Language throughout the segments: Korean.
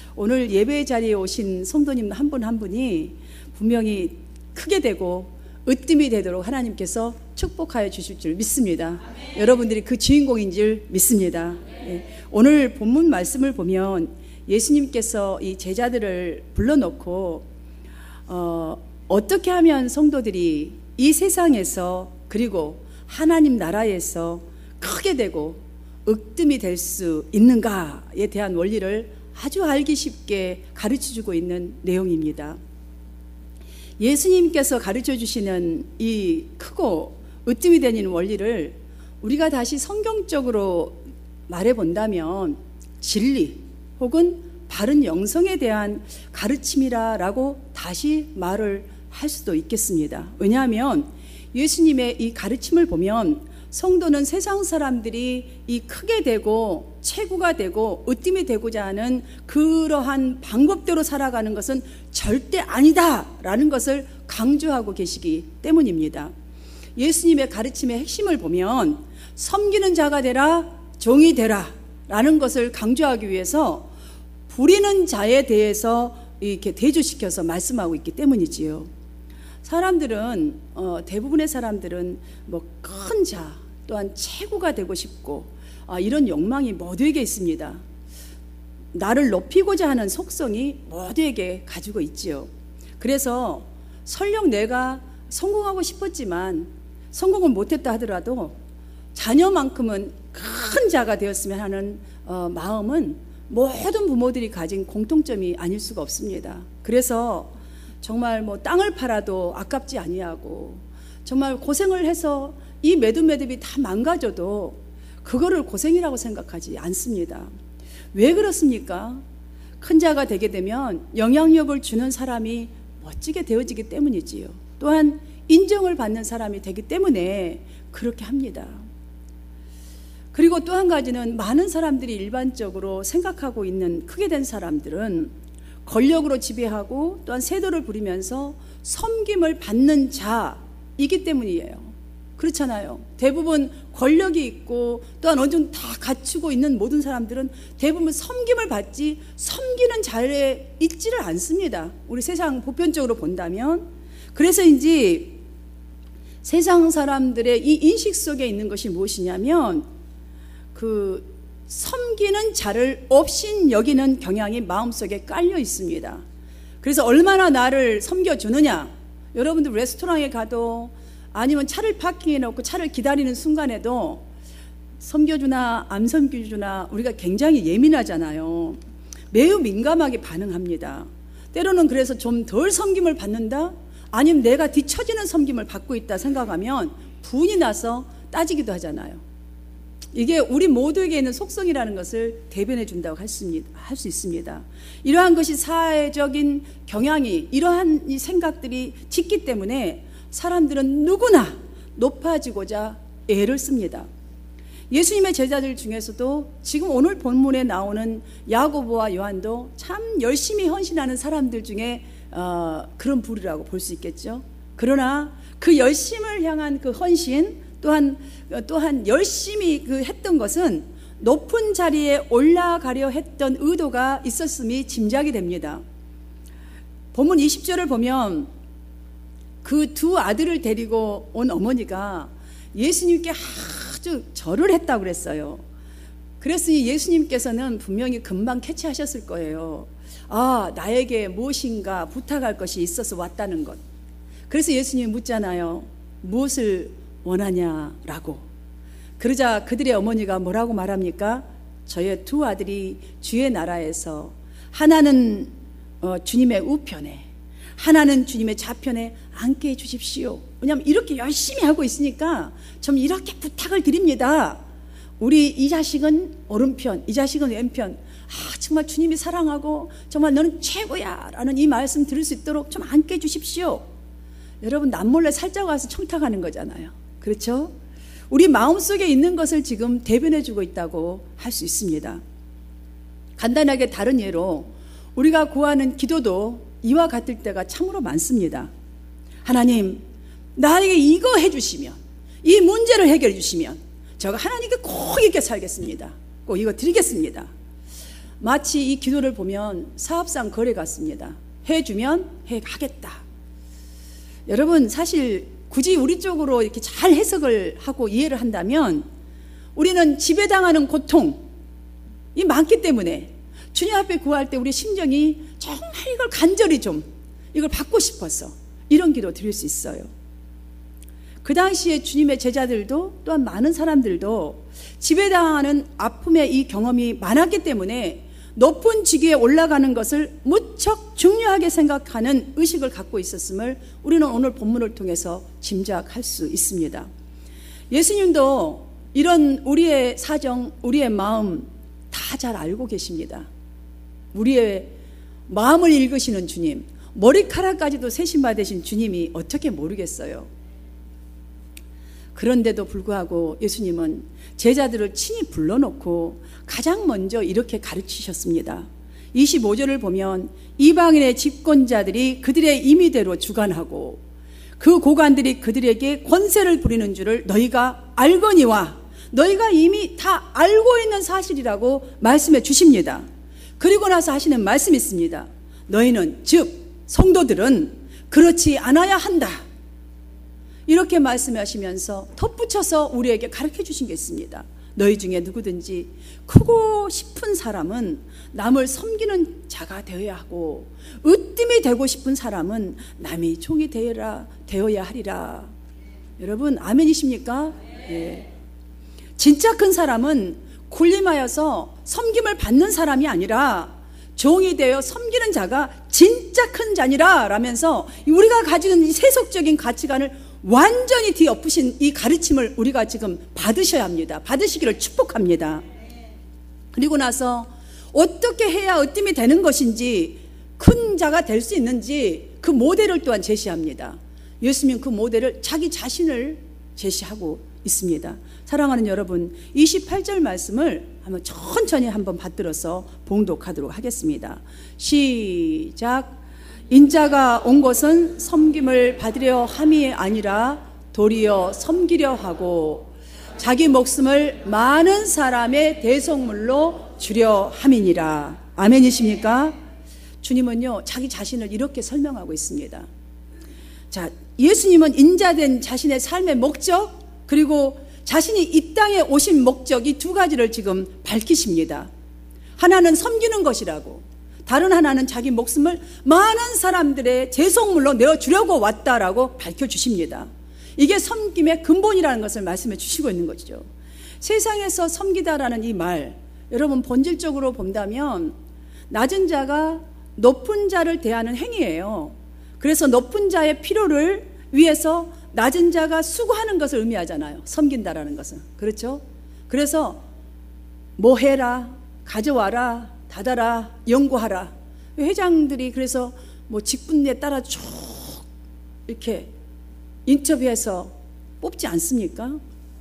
오늘 예배 자리에 오신 성도님 한 분 한 분이 분명히 크게 되고 으뜸이 되도록 하나님께서 축복하여 주실 줄 믿습니다. 아멘. 여러분들이 그 주인공인 줄 믿습니다. 예. 오늘 본문 말씀을 보면 예수님께서 이 제자들을 불러놓고 어떻게 하면 성도들이 이 세상에서 그리고 하나님 나라에서 크게 되고 으뜸이 될 수 있는가에 대한 원리를 아주 알기 쉽게 가르쳐주고 있는 내용입니다. 예수님께서 가르쳐 주시는 이 크고 으뜸이 되는 원리를 우리가 다시 성경적으로 말해본다면 진리 혹은 바른 영성에 대한 가르침이라고 다시 말을 할 수도 있겠습니다. 왜냐하면 예수님의 이 가르침을 보면 성도는 세상 사람들이 이 크게 되고 최고가 되고 으뜸이 되고자 하는 그러한 방법대로 살아가는 것은 절대 아니다라는 것을 강조하고 계시기 때문입니다. 예수님의 가르침의 핵심을 보면 섬기는 자가 되라, 종이 되라 라는 것을 강조하기 위해서 부리는 자에 대해서 이렇게 대조시켜서 말씀하고 있기 때문이지요. 사람들은 대부분의 사람들은 뭐 큰 자 또한 최고가 되고 싶고 이런 욕망이 모두에게 있습니다. 나를 높이고자 하는 속성이 모두에게 가지고 있지요. 그래서 설령 내가 성공하고 싶었지만 성공을 못했다 하더라도 자녀만큼은 큰 자가 되었으면 하는 마음은 모든 부모들이 가진 공통점이 아닐 수가 없습니다. 그래서 정말 뭐 땅을 팔아도 아깝지 아니하고 정말 고생을 해서 이 매듭이 다 망가져도 그거를 고생이라고 생각하지 않습니다. 왜 그렇습니까? 큰 자가 되게 되면 영향력을 주는 사람이 멋지게 되어지기 때문이지요. 또한 인정을 받는 사람이 되기 때문에 그렇게 합니다. 그리고 또 한 가지는 많은 사람들이 일반적으로 생각하고 있는 크게 된 사람들은 권력으로 지배하고 또한 세도를 부리면서 섬김을 받는 자이기 때문이에요. 그렇잖아요. 대부분 권력이 있고 또한 어느 정도 다 갖추고 있는 모든 사람들은 대부분 섬김을 받지 섬기는 자리에 있지를 않습니다. 우리 세상 보편적으로 본다면. 그래서인지 세상 사람들의 이 인식 속에 있는 것이 무엇이냐면 그 섬기는 자를 업신 여기는 경향이 마음속에 깔려 있습니다. 그래서 얼마나 나를 섬겨주느냐. 여러분들 레스토랑에 가도 아니면 차를 파킹해 놓고 차를 기다리는 순간에도 섬겨주나 안 섬겨주나 우리가 굉장히 예민하잖아요. 매우 민감하게 반응합니다. 때로는 그래서 좀 덜 섬김을 받는다? 아니면 내가 뒤처지는 섬김을 받고 있다 생각하면 분이 나서 따지기도 하잖아요. 이게 우리 모두에게 있는 속성이라는 것을 대변해 준다고 할 수 있습니다. 이러한 것이 사회적인 경향이 이러한 이 생각들이 짙기 때문에 사람들은 누구나 높아지고자 애를 씁니다. 예수님의 제자들 중에서도 지금 오늘 본문에 나오는 야고보와 요한도 참 열심히 헌신하는 사람들 중에 그런 부류라고 볼 수 있겠죠. 그러나 그 열심을 향한 그 헌신 또한 열심히 했던 것은 높은 자리에 올라가려 했던 의도가 있었음이 짐작이 됩니다. 본문 20절을 보면 그 두 아들을 데리고 온 어머니가 예수님께 아주 절을 했다고 그랬어요. 그랬으니 예수님께서는 분명히 금방 캐치하셨을 거예요. 나에게 무엇인가 부탁할 것이 있어서 왔다는 것. 그래서 예수님이 묻잖아요. 무엇을 원하냐라고. 그러자 그들의 어머니가 뭐라고 말합니까? 저의 두 아들이 주의 나라에서 하나는 주님의 우편에 하나는 주님의 좌편에 앉게 해주십시오. 왜냐하면 이렇게 열심히 하고 있으니까 좀 이렇게 부탁을 드립니다. 우리 이 자식은 오른편, 이 자식은 왼편. 정말 주님이 사랑하고 정말 너는 최고야 라는 이 말씀 들을 수 있도록 좀 앉게 해주십시오. 여러분 남몰래 살짝 와서 청탁하는 거잖아요. 그렇죠? 우리 마음속에 있는 것을 지금 대변해주고 있다고 할 수 있습니다. 간단하게 다른 예로 우리가 구하는 기도도 이와 같을 때가 참으로 많습니다. 하나님, 나에게 이거 해주시면, 이 문제를 해결해 주시면 제가 하나님께 꼭 이렇게 살겠습니다. 꼭 이거 드리겠습니다. 마치 이 기도를 보면 사업상 거래 같습니다. 해주면 해가겠다. 여러분, 사실 굳이 우리 쪽으로 이렇게 잘 해석을 하고 이해를 한다면 우리는 지배당하는 고통이 많기 때문에 주님 앞에 구할 때 우리 심정이 정말 이걸 간절히 좀 이걸 받고 싶어서 이런 기도 드릴 수 있어요. 그 당시에 주님의 제자들도 또한 많은 사람들도 지배당하는 아픔의 이 경험이 많았기 때문에 높은 직위에 올라가는 것을 무척 중요하게 생각하는 의식을 갖고 있었음을 우리는 오늘 본문을 통해서 짐작할 수 있습니다. 예수님도 이런 우리의 사정, 우리의 마음 다 잘 알고 계십니다. 우리의 마음을 읽으시는 주님, 머리카락까지도 세심받으신 주님이 어떻게 모르겠어요. 그런데도 불구하고 예수님은 제자들을 친히 불러놓고 가장 먼저 이렇게 가르치셨습니다. 25절을 보면 이방인의 집권자들이 그들의 임의대로 주관하고 그 고관들이 그들에게 권세를 부리는 줄을 너희가 알거니와, 너희가 이미 다 알고 있는 사실이라고 말씀해 주십니다. 그리고 나서 하시는 말씀이 있습니다. 너희는 즉 성도들은 그렇지 않아야 한다. 이렇게 말씀하시면서 덧붙여서 우리에게 가르쳐 주신 게 있습니다. 너희 중에 누구든지 크고 싶은 사람은 남을 섬기는 자가 되어야 하고, 으뜸이 되고 싶은 사람은 남의 종이 되어야 하리라. 여러분, 아멘이십니까? 예. 진짜 큰 사람은 군림하여서 섬김을 받는 사람이 아니라 종이 되어 섬기는 자가 진짜 큰 자니라 라면서 우리가 가지고 있는 이 세속적인 가치관을 완전히 뒤엎으신 이 가르침을 우리가 지금 받으셔야 합니다. 받으시기를 축복합니다. 그리고 나서 어떻게 해야 으뜸이 되는 것인지, 큰 자가 될 수 있는지 그 모델을 또한 제시합니다. 예수님은 그 모델을 자기 자신을 제시하고 있습니다. 사랑하는 여러분, 28절 말씀을 한번 천천히 한번 받들어서 봉독하도록 하겠습니다. 시작. 인자가 온 것은 섬김을 받으려 함이 아니라 도리어 섬기려 하고 자기 목숨을 많은 사람의 대속물로 주려 함이니라. 아멘이십니까? 주님은요, 자기 자신을 이렇게 설명하고 있습니다. 자, 예수님은 인자된 자신의 삶의 목적, 그리고 자신이 이 땅에 오신 목적, 이 두 가지를 지금 밝히십니다. 하나는 섬기는 것이라고, 다른 하나는 자기 목숨을 많은 사람들의 제속물로 내어주려고 왔다라고 밝혀주십니다. 이게 섬김의 근본이라는 것을 말씀해 주시고 있는 것이죠. 세상에서 섬기다라는 이 말, 여러분 본질적으로 본다면 낮은 자가 높은 자를 대하는 행위예요. 그래서 높은 자의 필요를 위해서 낮은 자가 수고하는 것을 의미하잖아요. 섬긴다라는 것은. 그렇죠? 그래서 뭐 해라, 가져와라, 닫아라, 연구하라. 회장들이 그래서 뭐 직분에 따라 쭉 이렇게 인터뷰해서 뽑지 않습니까?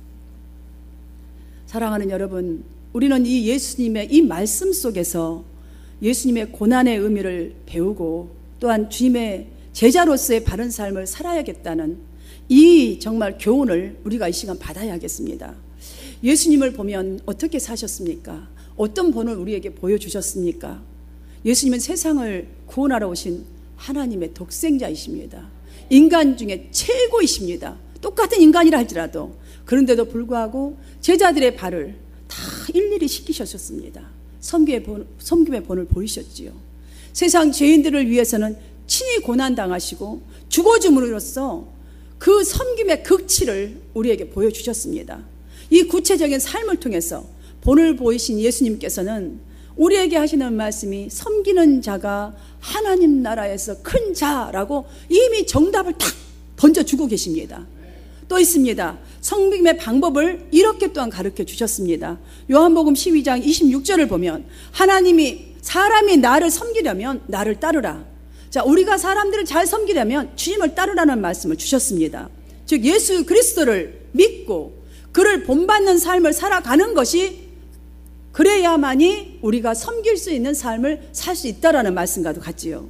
사랑하는 여러분, 우리는 이 예수님의 이 말씀 속에서 예수님의 고난의 의미를 배우고 또한 주님의 제자로서의 바른 삶을 살아야겠다는 이 정말 교훈을 우리가 이 시간 받아야겠습니다. 예수님을 보면 어떻게 사셨습니까? 어떤 본을 우리에게 보여주셨습니까? 예수님은 세상을 구원하러 오신 하나님의 독생자이십니다. 인간 중에 최고이십니다. 똑같은 인간이라 할지라도. 그런데도 불구하고 제자들의 발을 다 일일이 씻기셨습니다. 섬김의 본을 보이셨지요. 세상 죄인들을 위해서는 친히 고난당하시고 죽어줌으로써 그 섬김의 극치를 우리에게 보여주셨습니다. 이 구체적인 삶을 통해서 본을 보이신 예수님께서는 우리에게 하시는 말씀이 섬기는 자가 하나님 나라에서 큰 자라고 이미 정답을 탁 던져주고 계십니다. 또 있습니다. 섬김의 방법을 이렇게 또한 가르쳐 주셨습니다. 요한복음 12장 26절을 보면 하나님이 사람이 나를 섬기려면 나를 따르라. 자, 우리가 사람들을 잘 섬기려면 주님을 따르라는 말씀을 주셨습니다. 즉 예수 그리스도를 믿고 그를 본받는 삶을 살아가는 것이, 그래야만이 우리가 섬길 수 있는 삶을 살 수 있다라는 말씀과도 같지요.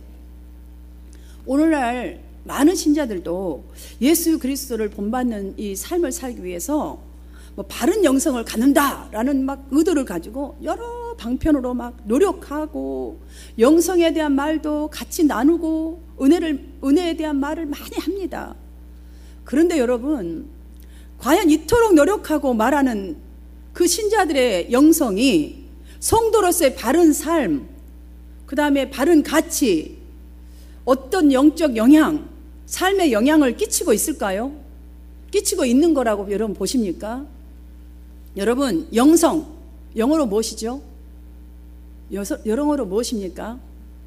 오늘날 많은 신자들도 예수 그리스도를 본받는 이 삶을 살기 위해서 뭐 바른 영성을 갖는다라는 막 의도를 가지고 여러 방편으로 막 노력하고 영성에 대한 말도 같이 나누고 은혜에 대한 말을 많이 합니다. 그런데 여러분, 과연 이토록 노력하고 말하는 그 신자들의 영성이 성도로서의 바른 삶, 그 다음에 바른 가치, 어떤 영적 영향, 삶의 영향을 끼치고 있을까요? 끼치고 있는 거라고 여러분 보십니까? 여러분, 영성, 영어로 무엇이죠? 영어로 무엇입니까?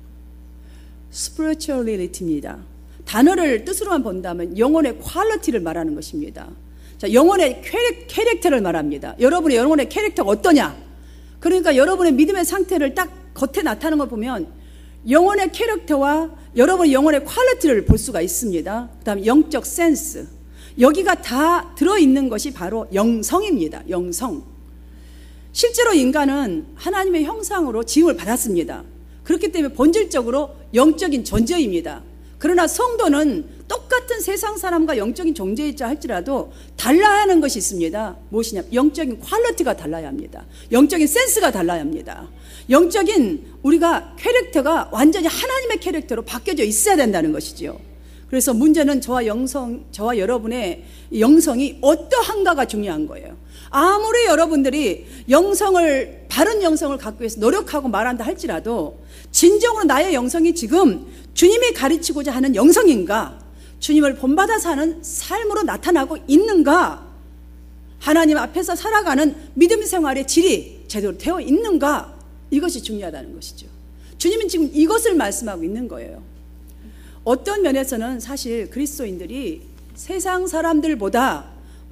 spirituality입니다. 단어를 뜻으로만 본다면 영혼의 퀄리티를 말하는 것입니다. 자, 영혼의 캐릭터를 말합니다. 여러분의 영혼의 캐릭터가 어떠냐? 그러니까 여러분의 믿음의 상태를 딱 겉에 나타나는 걸 보면 영혼의 캐릭터와 여러분의 영혼의 퀄리티를 볼 수가 있습니다. 그 다음에 영적 센스, 여기가 다 들어있는 것이 바로 영성입니다. 영성. 실제로 인간은 하나님의 형상으로 지음을 받았습니다. 그렇기 때문에 본질적으로 영적인 존재입니다. 그러나 성도는 똑같은 세상 사람과 영적인 존재이자 할지라도 달라야 하는 것이 있습니다. 무엇이냐? 영적인 퀄리티가 달라야 합니다. 영적인 센스가 달라야 합니다. 영적인 우리가 캐릭터가 완전히 하나님의 캐릭터로 바뀌어져 있어야 된다는 것이지요. 그래서 문제는 저와 여러분의 영성이 어떠한가가 중요한 거예요. 아무리 여러분들이 바른 영성을 갖기 위해서 노력하고 말한다 할지라도 진정으로 나의 영성이 지금 주님이 가르치고자 하는 영성인가? 주님을 본받아 사는 삶으로 나타나고 있는가? 하나님 앞에서 살아가는 믿음 생활의 질이 제대로 되어 있는가? 이것이 중요하다는 것이죠. 주님은 지금 이것을 말씀하고 있는 거예요. 어떤 면에서는 사실 그리스도인들이 세상 사람들보다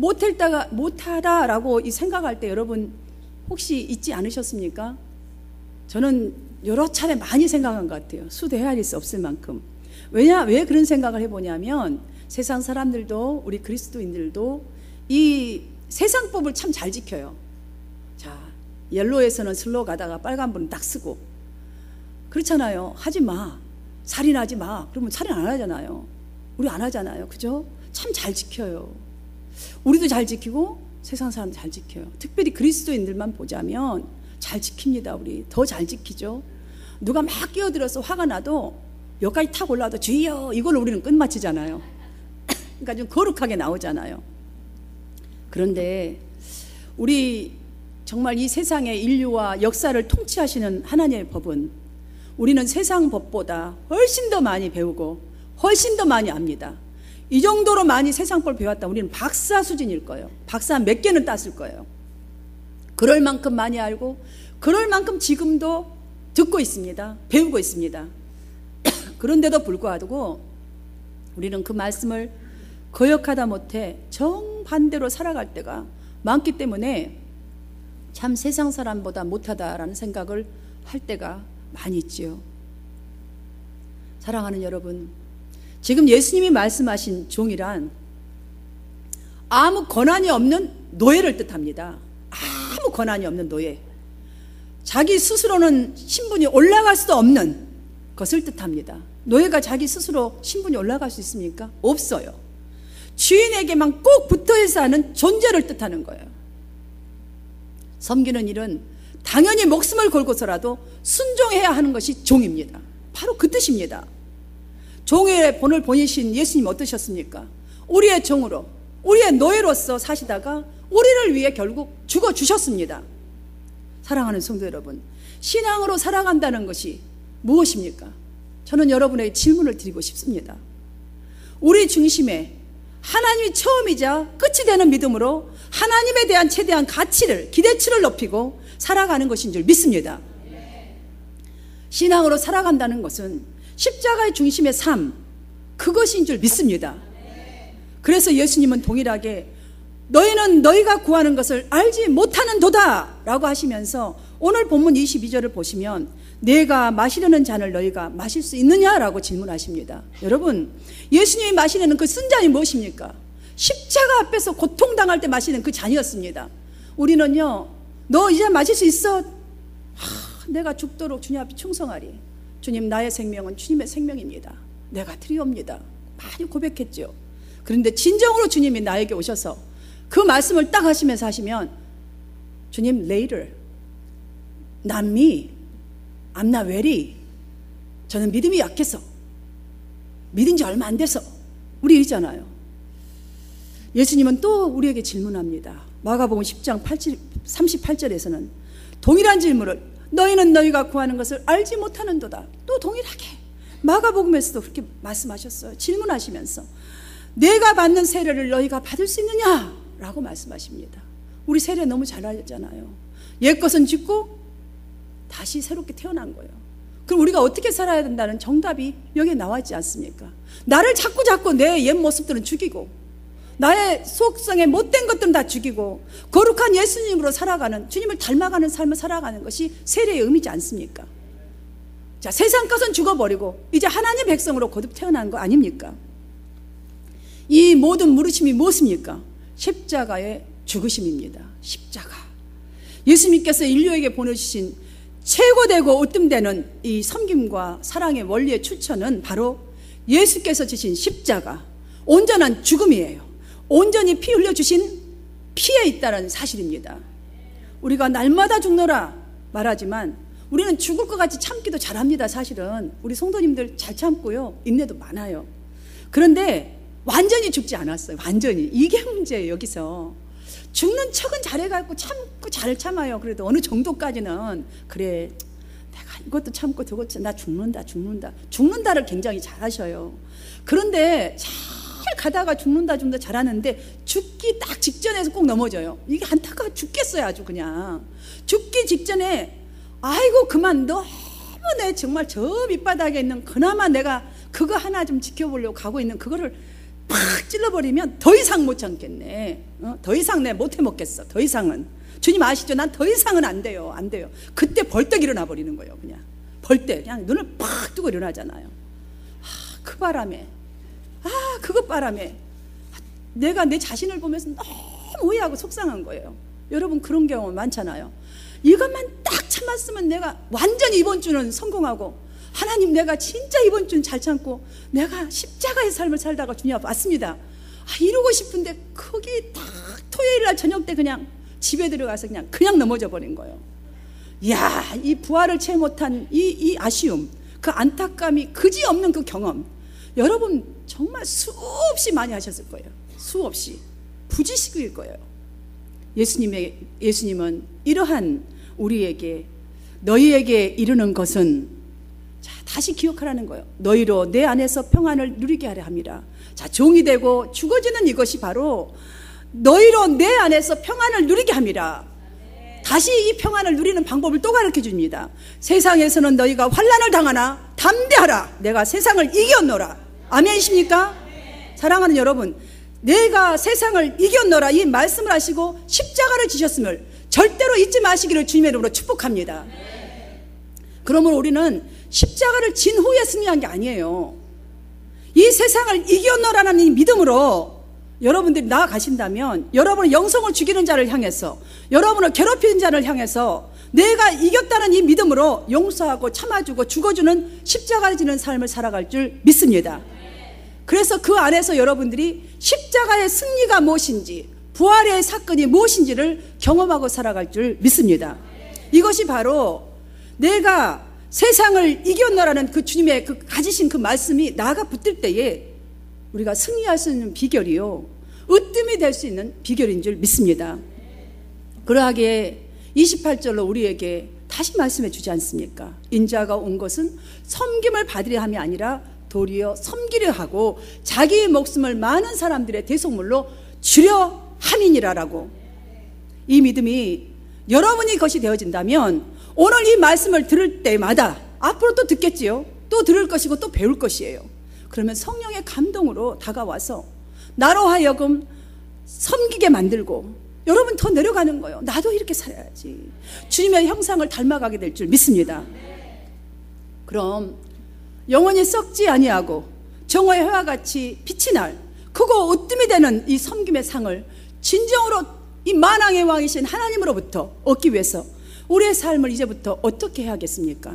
못하다라고 생각할 때 여러분 혹시 있지 않으셨습니까? 저는 여러 차례 많이 생각한 것 같아요. 수도 헤아릴 수 없을 만큼. 왜 그런 생각을 해보냐면 세상 사람들도 우리 그리스도인들도 이 세상법을 참 잘 지켜요. 자, 옐로에서는 슬로 가다가 빨간불은 딱 쓰고, 그렇잖아요. 하지 마, 살인하지 마. 그러면 살인 안 하잖아요. 우리 안 하잖아요. 그죠? 참 잘 지켜요. 우리도 잘 지키고 세상 사람 잘 지켜요. 특별히 그리스도인들만 보자면 잘 지킵니다. 우리 더 잘 지키죠. 누가 막 끼어들어서 화가 나도 여기까지 탁 올라와도 주여, 이걸로 우리는 끝마치잖아요. 그러니까 좀 거룩하게 나오잖아요. 그런데 우리 정말 이 세상의 인류와 역사를 통치하시는 하나님의 법은 우리는 세상 법보다 훨씬 더 많이 배우고 훨씬 더 많이 압니다. 이 정도로 많이 세상법을 배웠다 우리는 박사 수준일 거예요. 박사 몇 개는 땄을 거예요. 그럴 만큼 많이 알고 그럴 만큼 지금도 듣고 있습니다. 배우고 있습니다. 그런데도 불구하고 우리는 그 말씀을 거역하다 못해 정반대로 살아갈 때가 많기 때문에 참 세상 사람보다 못하다라는 생각을 할 때가 많이 있지요. 사랑하는 여러분, 지금 예수님이 말씀하신 종이란 아무 권한이 없는 노예를 뜻합니다. 아무 권한이 없는 노예. 자기 스스로는 신분이 올라갈 수도 없는 것을 뜻합니다. 노예가 자기 스스로 신분이 올라갈 수 있습니까? 없어요. 주인에게만 꼭 붙어있어 하는 존재를 뜻하는 거예요. 섬기는 일은 당연히 목숨을 걸고서라도 순종해야 하는 것이 종입니다. 바로 그 뜻입니다. 종의 본을 보이신 예수님 어떠셨습니까? 우리의 종으로, 우리의 노예로서 사시다가 우리를 위해 결국 죽어주셨습니다. 사랑하는 성도 여러분, 신앙으로 살아간다는 것이 무엇입니까? 저는 여러분에게 질문을 드리고 싶습니다. 우리 중심에 하나님이 처음이자 끝이 되는 믿음으로 하나님에 대한 최대한 가치를, 기대치를 높이고 살아가는 것인 줄 믿습니다. 신앙으로 살아간다는 것은 십자가의 중심의 삶, 그것인 줄 믿습니다. 그래서 예수님은 동일하게 너희는 너희가 구하는 것을 알지 못하는 도다 라고 하시면서 오늘 본문 22절을 보시면 내가 마시려는 잔을 너희가 마실 수 있느냐라고 질문하십니다. 여러분, 예수님이 마시려는 그 쓴 잔이 무엇입니까? 십자가 앞에서 고통당할 때 마시는 그 잔이었습니다. 우리는요, 너 이제 마실 수 있어? 내가 죽도록 주님 앞에 충성하리. 주님, 나의 생명은 주님의 생명입니다. 내가 드리옵니다. 많이 고백했죠. 그런데 진정으로 주님이 나에게 오셔서 그 말씀을 딱 하시면서 하시면 주님, later, 남미, I'm not ready. 저는 믿음이 약해서, 믿은 지 얼마 안 돼서, 우리 이러잖아요. 예수님은 또 우리에게 질문합니다. 마가복음 10장 38절에서는 동일한 질문을, 너희는 너희가 구하는 것을 알지 못하는도다. 또 동일하게 마가복음에서도 그렇게 말씀하셨어요. 질문하시면서 내가 받는 세례를 너희가 받을 수 있느냐? 라고 말씀하십니다. 우리 세례 너무 잘 알잖아요. 옛것은 죽고 다시 새롭게 태어난 거예요. 그럼 우리가 어떻게 살아야 된다는 정답이 여기에 나와 있지 않습니까? 나를 자꾸 내 옛 모습들은 죽이고, 나의 속성에 못된 것들은 다 죽이고, 거룩한 예수님으로 살아가는, 주님을 닮아가는 삶을 살아가는 것이 세례의 의미지 않습니까? 자, 세상 것은 죽어버리고 이제 하나님 백성으로 거듭 태어난 거 아닙니까? 이 모든 물으심이 무엇입니까? 십자가의 죽으심입니다. 십자가. 예수님께서 인류에게 보내주신 최고되고 으뜸되는 이 섬김과 사랑의 원리의 추천은 바로 예수께서 지신 십자가, 온전한 죽음이에요. 온전히 피 흘려주신 피에 있다는 사실입니다. 우리가 날마다 죽노라 말하지만 우리는 죽을 것 같이 참기도 잘합니다. 사실은 우리 성도님들 잘 참고요, 인내도 많아요. 그런데 완전히 죽지 않았어요. 완전히. 이게 문제예요. 여기서 죽는 척은 잘해갖고 참고 잘 참아요. 그래도 어느 정도까지는 그래, 내가 이것도 참고 저것도, 나 죽는다를 굉장히 잘하셔요. 그런데 잘 가다가 죽는다 잘하는데 죽기 딱 직전에서 꼭 넘어져요. 이게 안타까워 죽겠어요. 아주 그냥 죽기 직전에 아이고 그만, 너무 내 정말 저 밑바닥에 있는 그나마 내가 그거 하나 좀 지켜보려고 가고 있는 그거를 팍 찔러버리면 더 이상 못 참겠네. 더 이상 내가 못 해먹겠어. 더 이상은. 주님 아시죠? 난 더 이상은 안 돼요. 그때 벌떡 일어나 버리는 거예요. 그냥 벌떡 그냥 눈을 팍 뜨고 일어나잖아요. 그 바람에, 그것 바람에 내가 내 자신을 보면서 너무 오해하고 속상한 거예요. 여러분 그런 경우 많잖아요. 이것만 딱 참았으면 내가 완전히 이번 주는 성공하고, 하나님 내가 진짜 이번 주는 잘 참고 내가 십자가의 삶을 살다가 주님 앞에 왔습니다. 이러고 싶은데 거기 딱 토요일 날 저녁 때 그냥 집에 들어가서 그냥 넘어져 버린 거예요. 이야, 이 부활을 채 못한 이 아쉬움, 그 안타까움이 그지없는 그 경험, 여러분 정말 수없이 많이 하셨을 거예요. 수없이 부지식일 거예요. 예수님은 이러한 우리에게, 너희에게 이르는 것은, 자, 다시 기억하라는 거예요. 너희로 내 안에서 평안을 누리게 하려 함이라. 자, 종이 되고 죽어지는 이것이 바로 너희로 내 안에서 평안을 누리게 함이라. 다시 이 평안을 누리는 방법을 또 가르쳐 줍니다. 세상에서는 너희가 환난을 당하나 담대하라. 내가 세상을 이겼노라. 아멘이십니까? 사랑하는 여러분, 내가 세상을 이겼노라 이 말씀을 하시고 십자가를 지셨음을 절대로 잊지 마시기를 주님의 이름으로 축복합니다. 그러므로 우리는 십자가를 진 후에 승리한 게 아니에요. 이 세상을 이겼노라는 이 믿음으로 여러분들이 나아가신다면, 여러분의 영성을 죽이는 자를 향해서, 여러분을 괴롭히는 자를 향해서 내가 이겼다는 이 믿음으로 용서하고 참아주고 죽어주는 십자가를 지는 삶을 살아갈 줄 믿습니다. 그래서 그 안에서 여러분들이 십자가의 승리가 무엇인지, 부활의 사건이 무엇인지를 경험하고 살아갈 줄 믿습니다. 이것이 바로 내가 세상을 이겼노라는 그 주님의 그 가지신 그 말씀이 나가 붙을 때에 우리가 승리할 수 있는 비결이요, 으뜸이 될 수 있는 비결인 줄 믿습니다. 그러하기에 28절로 우리에게 다시 말씀해 주지 않습니까? 인자가 온 것은 섬김을 받으려 함이 아니라 도리어 섬기려 하고 자기의 목숨을 많은 사람들의 대속물로 주려 함이니라라고. 이 믿음이 여러분이 것이 되어진다면 오늘 이 말씀을 들을 때마다 앞으로 또 듣겠지요. 또 들을 것이고 또 배울 것이에요. 그러면 성령의 감동으로 다가와서 나로 하여금 섬기게 만들고, 여러분 더 내려가는 거예요. 나도 이렇게 살아야지. 주님의 형상을 닮아가게 될 줄 믿습니다. 그럼 영원히 썩지 아니하고 정오의 해와 같이 빛이 날 크고 으뜸이 되는 이 섬김의 상을 진정으로 이 만왕의 왕이신 하나님으로부터 얻기 위해서 우리의 삶을 이제부터 어떻게 해야겠습니까?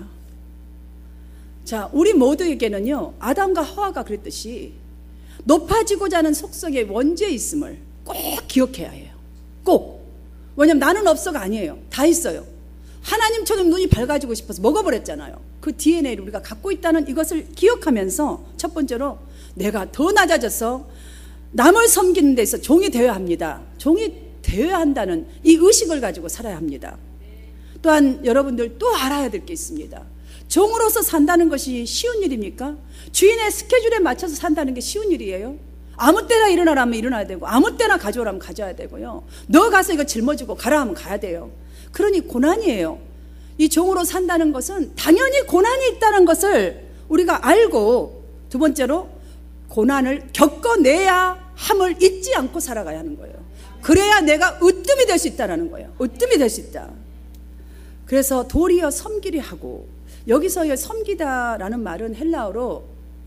자, 우리 모두에게는요, 아담과 하와가 그랬듯이 높아지고자 하는 속성의 원죄에 있음을 꼭 기억해야 해요. 꼭. 왜냐면 나는 없어가 아니에요. 다 있어요. 하나님처럼 눈이 밝아지고 싶어서 먹어버렸잖아요. 그 DNA를 우리가 갖고 있다는 이것을 기억하면서 첫 번째로 내가 더 낮아져서 남을 섬기는 데서 종이 되어야 합니다. 종이 되어야 한다는 이 의식을 가지고 살아야 합니다. 또한 여러분들 또 알아야 될 게 있습니다. 종으로서 산다는 것이 쉬운 일입니까? 주인의 스케줄에 맞춰서 산다는 게 쉬운 일이에요? 아무 때나 일어나라면 일어나야 되고 아무 때나 가져오라면 가져야 되고요. 너 가서 이거 짊어지고 가라 하면 가야 돼요. 그러니 고난이에요. 이 종으로 산다는 것은 당연히 고난이 있다는 것을 우리가 알고, 두 번째로 고난을 겪어내야 함을 잊지 않고 살아가야 하는 거예요. 그래야 내가 으뜸이 될 수 있다는 거예요. 으뜸이 될 수 있다. 그래서 도리어 섬기리 하고, 여기서의 섬기다라는 말은 헬라어로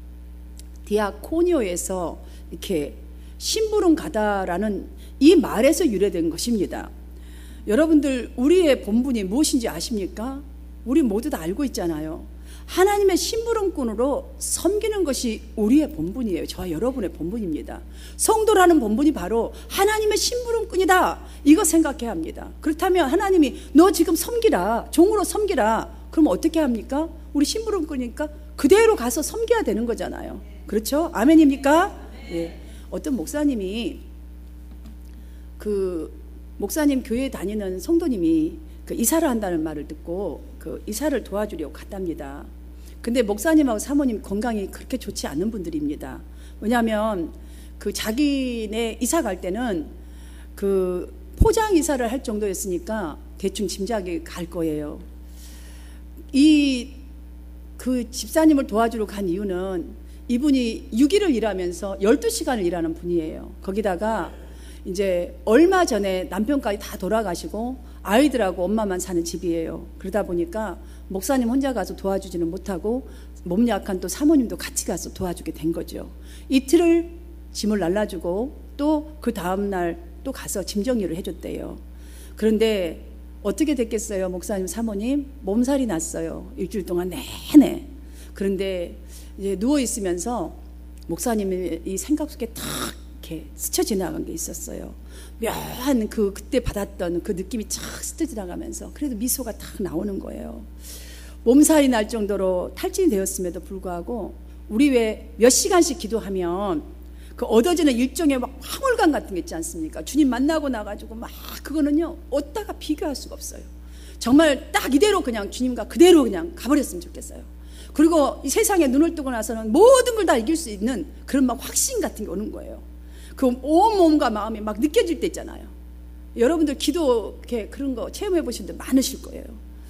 디아코니오에서 이렇게 심부름 가다라는 이 말에서 유래된 것입니다. 여러분들 우리의 본분이 무엇인지 아십니까? 우리 모두 다 알고 있잖아요. 하나님의 심부름꾼으로 섬기는 것이 우리의 본분이에요. 저와 여러분의 본분입니다. 성도라는 본분이 바로 하나님의 심부름꾼이다, 이거 생각해야 합니다. 그렇다면 하나님이 너 지금 섬기라, 종으로 섬기라, 그럼 어떻게 합니까? 우리 심부름꾼이니까 그대로 가서 섬겨야 되는 거잖아요. 그렇죠? 아멘입니까? 예. 어떤 목사님이 목사님 교회에 다니는 성도님이 이사를 한다는 말을 듣고 이사를 도와주려고 갔답니다. 근데 목사님하고 사모님 건강이 그렇게 좋지 않은 분들입니다. 왜냐하면 자기네 이사 갈 때는 포장 이사를 할 정도였으니까 대충 짐작이 갈 거예요. 집사님을 도와주러 간 이유는 이분이 6일을 일하면서 12시간을 일하는 분이에요. 거기다가 이제 얼마 전에 남편까지 다 돌아가시고 아이들하고 엄마만 사는 집이에요. 그러다 보니까 목사님 혼자 가서 도와주지는 못하고 몸 약한 또 사모님도 같이 가서 도와주게 된 거죠. 이틀을 짐을 날라주고 또 그 다음날 또 가서 짐 정리를 해줬대요. 그런데 어떻게 됐겠어요? 목사님 사모님 몸살이 났어요. 일주일 동안 내내. 그런데 이제 누워있으면서 목사님의 이 생각 속에 탁 이렇게 스쳐 지나간 게 있었어요. 묘한 그때 받았던 그 느낌이 착 스쳐 지나가면서 그래도 미소가 탁 나오는 거예요. 몸살이 날 정도로 탈진이 되었음에도 불구하고 우리 왜 몇 시간씩 기도하면 얻어지는 일종의 막 황홀감 같은 게 있지 않습니까? 주님 만나고 나가지고 막 그거는요 어디다가 비교할 수가 없어요. 정말 딱 이대로 그냥 주님과 그대로 그냥 가버렸으면 좋겠어요. 그리고 이 세상에 눈을 뜨고 나서는 모든 걸 다 이길 수 있는 그런 막 확신 같은 게 오는 거예요. 온 몸과 마음이 막 느껴질 때 있잖아요. 여러분들 기도 이렇게 그런 거 체험해 보신 분들 많으실 거예요.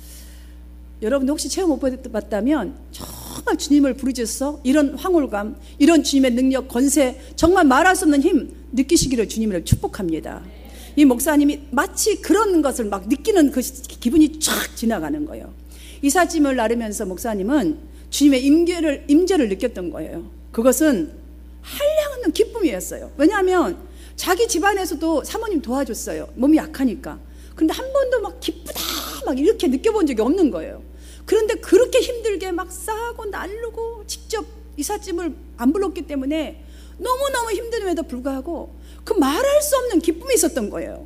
여러분들 혹시 체험 못 받았다면 정말 주님을 부르짖어서 이런 황홀감, 이런 주님의 능력, 권세, 정말 말할 수 없는 힘 느끼시기를 주님을 축복합니다. 이 목사님이 마치 그런 것을 막 느끼는 그 기분이 쫙 지나가는 거예요. 이삿짐을 나르면서 목사님은 주님의 임재를 느꼈던 거예요. 그것은 한량없는 기쁨이었어요. 왜냐하면 자기 집안에서도 사모님 도와줬어요. 몸이 약하니까. 그런데 한 번도 막 기쁘다 막 이렇게 느껴본 적이 없는 거예요. 그런데 그렇게 힘들게 막 싸고 나르고 직접 이삿짐을 안 불렀기 때문에 너무너무 힘듦에도 불구하고 그 말할 수 없는 기쁨이 있었던 거예요.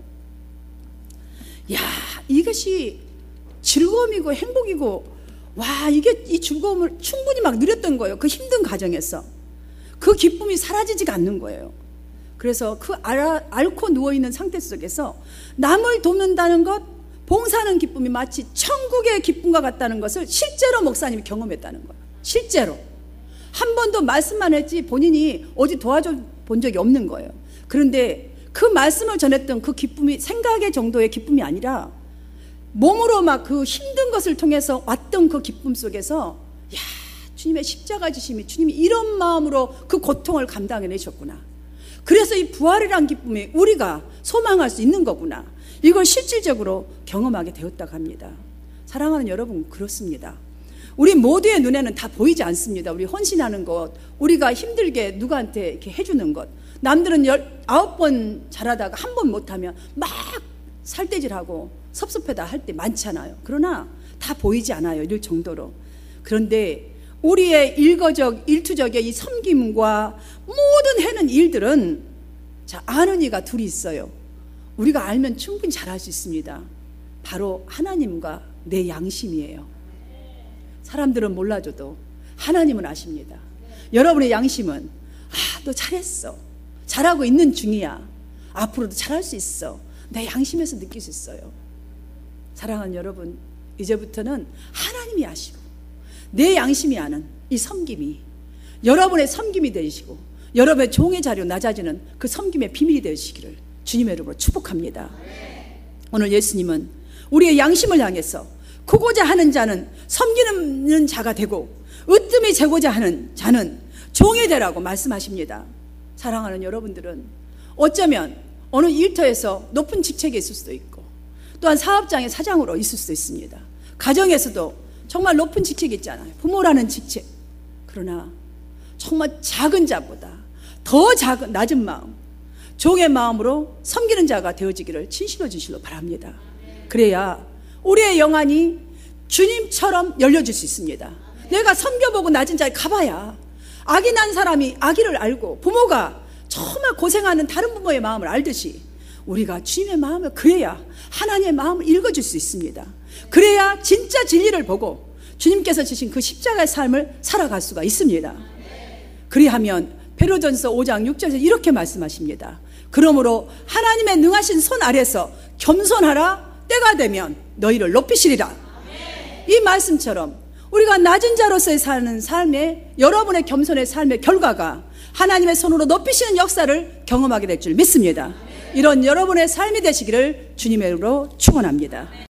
야, 이것이 즐거움이고 행복이고, 와, 이게 이 즐거움을 충분히 막 누렸던 거예요. 그 힘든 과정에서. 그 기쁨이 사라지지가 않는 거예요. 그래서 앓고 누워있는 상태 속에서 남을 돕는다는 것, 봉사하는 기쁨이 마치 천국의 기쁨과 같다는 것을 실제로 목사님이 경험했다는 거예요. 실제로. 한 번도 말씀만 했지 본인이 어디 도와줘 본 적이 없는 거예요. 그런데 그 말씀을 전했던 그 기쁨이 생각의 정도의 기쁨이 아니라 몸으로 막 그 힘든 것을 통해서 왔던 그 기쁨 속에서, 야, 주님의 십자가 지심이, 주님이 이런 마음으로 그 고통을 감당해내셨구나. 그래서 이 부활이란 기쁨이 우리가 소망할 수 있는 거구나. 이걸 실질적으로 경험하게 되었다고 합니다. 사랑하는 여러분, 그렇습니다. 우리 모두의 눈에는 다 보이지 않습니다. 우리 헌신하는 것, 우리가 힘들게 누구한테 이렇게 해주는 것. 남들은 19번 잘하다가 한 번 못하면 막 살대질하고 섭섭하다 할 때 많잖아요. 그러나 다 보이지 않아요. 이럴 정도로. 그런데 우리의 일투적의 이 섬김과 모든 해는 일들은 아는 이가 둘이 있어요. 우리가 알면 충분히 잘할 수 있습니다. 바로 하나님과 내 양심이에요. 사람들은 몰라줘도 하나님은 아십니다. 여러분의 양심은 너 잘했어. 잘하고 있는 중이야. 앞으로도 잘할 수 있어. 내 양심에서 느낄 수 있어요. 사랑하는 여러분, 이제부터는 하나님이 아시고 내 양심이 아는 이 섬김이 여러분의 섬김이 되시고 여러분의 종의 자리로 낮아지는 그 섬김의 비밀이 되시기를 주님의 이름으로 축복합니다. 오늘 예수님은 우리의 양심을 향해서 크고자 하는 자는 섬기는 자가 되고 으뜸이 재고자 하는 자는 종이 되라고 말씀하십니다. 사랑하는 여러분들은 어쩌면 어느 일터에서 높은 직책에 있을 수도 있고 또한 사업장의 사장으로 있을 수도 있습니다. 가정에서도 정말 높은 직책이 있잖아요. 부모라는 직책. 그러나 정말 작은 자보다 더 작은 낮은 마음, 종의 마음으로 섬기는 자가 되어지기를 진실로 바랍니다. 그래야 우리의 영안이 주님처럼 열려질 수 있습니다. 내가 섬겨보고 낮은 자리에 가봐야 악이 난 사람이 악의를 알고 부모가 정말 고생하는 다른 부모의 마음을 알듯이 우리가 주님의 마음을, 그래야 하나님의 마음을 읽어줄 수 있습니다. 그래야 진짜 진리를 보고 주님께서 주신 그 십자가의 삶을 살아갈 수가 있습니다. 그리하면 베드로전서 5장 6절에서 이렇게 말씀하십니다. 그러므로 하나님의 능하신 손 아래서 겸손하라. 때가 되면 너희를 높이시리라. 이 말씀처럼 우리가 낮은 자로서의 사는 삶에, 여러분의 겸손의 삶의 결과가 하나님의 손으로 높이시는 역사를 경험하게 될 줄 믿습니다. 이런 여러분의 삶이 되시기를 주님의 이름으로 축원합니다.